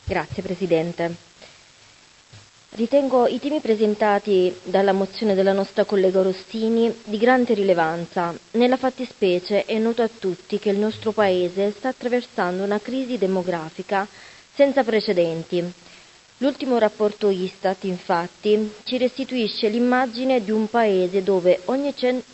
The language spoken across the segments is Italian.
Grazie Presidente. Ritengo i temi presentati dalla mozione della nostra collega Rossini di grande rilevanza. Nella fattispecie è noto a tutti che il nostro Paese sta attraversando una crisi demografica senza precedenti. L'ultimo rapporto Istat, infatti, ci restituisce l'immagine di un Paese dove ogni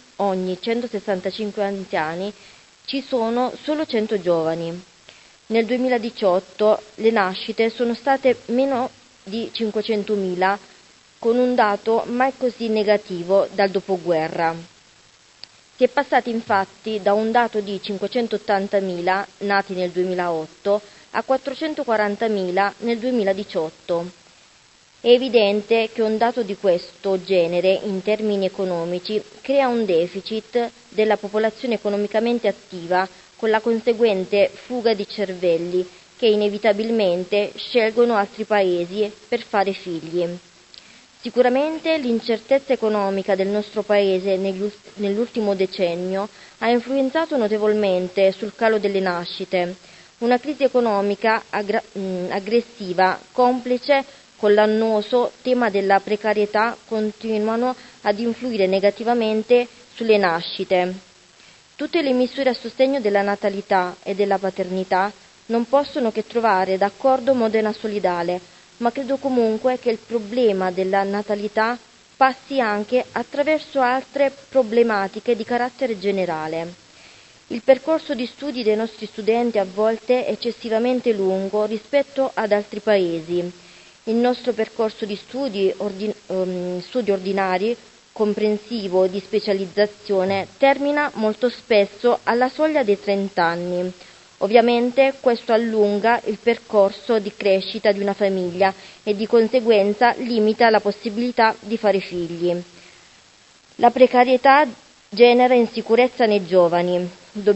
165 anziani ci sono solo 100 giovani. Nel 2018 le nascite sono state meno di 500.000, con un dato mai così negativo dal dopoguerra. Si è passati infatti da un dato di 580.000 nati nel 2008 a 440.000 nel 2018. È evidente che un dato di questo genere, in termini economici, crea un deficit della popolazione economicamente attiva, con la conseguente fuga di cervelli che inevitabilmente scelgono altri paesi per fare figli. Sicuramente l'incertezza economica del nostro Paese nell'ultimo decennio ha influenzato notevolmente sul calo delle nascite. Una crisi economica aggressiva, complice con l'annoso tema della precarietà, continuano ad influire negativamente sulle nascite. Tutte le misure a sostegno della natalità e della paternità non possono che trovare d'accordo Modena solidale, ma credo comunque che il problema della natalità passi anche attraverso altre problematiche di carattere generale. Il percorso di studi dei nostri studenti a volte è eccessivamente lungo rispetto ad altri paesi. Il nostro percorso di studi ordinari, comprensivo di specializzazione, termina molto spesso alla soglia dei 30 anni. Ovviamente questo allunga il percorso di crescita di una famiglia e di conseguenza limita la possibilità di fare figli. La precarietà genera insicurezza nei giovani.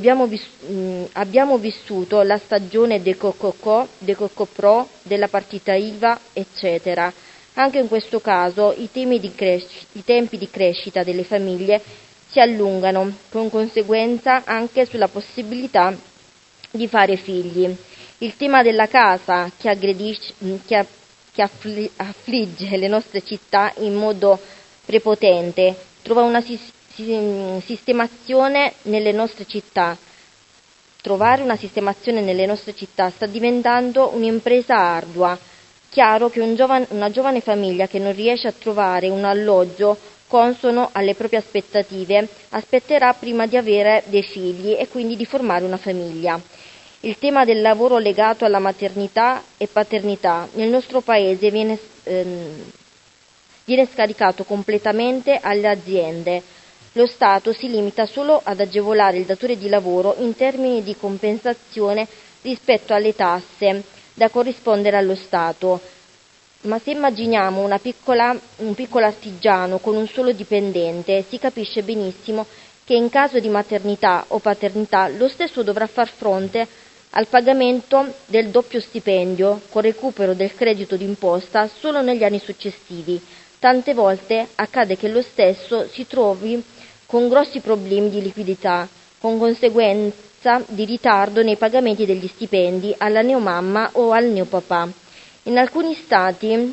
Abbiamo vissuto la stagione dei Cococò, dei Cocopro, della partita IVA, eccetera. Anche in questo caso i tempi di crescita delle famiglie si allungano, con conseguenza anche sulla possibilità di fare figli. Il tema della casa che affligge le nostre città in modo prepotente trova una sistemazione nelle nostre città. Trovare una sistemazione nelle nostre città sta diventando un'impresa ardua. Chiaro che una giovane famiglia che non riesce a trovare un alloggio consono alle proprie aspettative aspetterà prima di avere dei figli e quindi di formare una famiglia. Il tema del lavoro legato alla maternità e paternità nel nostro Paese viene scaricato completamente alle aziende. Lo Stato si limita solo ad agevolare il datore di lavoro in termini di compensazione rispetto alle tasse da corrispondere allo Stato. Ma se immaginiamo un piccolo artigiano con un solo dipendente, si capisce benissimo che in caso di maternità o paternità lo stesso dovrà far fronte al pagamento del doppio stipendio con recupero del credito d'imposta solo negli anni successivi. Tante volte accade che lo stesso si trovi con grossi problemi di liquidità, con conseguenza di ritardo nei pagamenti degli stipendi alla neomamma o al neopapà. In alcuni stati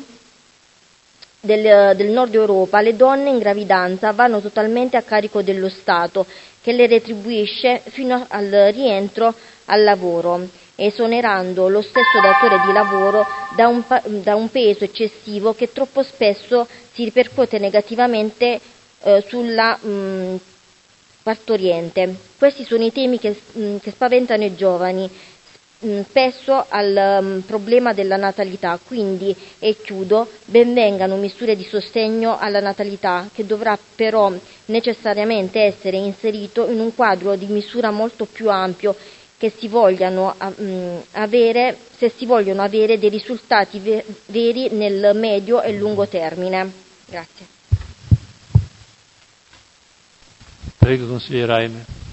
del nord Europa le donne in gravidanza vanno totalmente a carico dello Stato, che le retribuisce fino al rientro al lavoro, esonerando lo stesso datore di lavoro da un peso eccessivo che troppo spesso si ripercuote negativamente sulla partoriente. Questi sono i temi che spaventano i giovani, spesso al problema della natalità. Quindi, e chiudo, ben vengano misure di sostegno alla natalità, che dovrà però necessariamente essere inserito in un quadro di misura molto più ampio che se si vogliono avere dei risultati veri nel medio e lungo termine. Grazie. Prego, consigliere Reimer.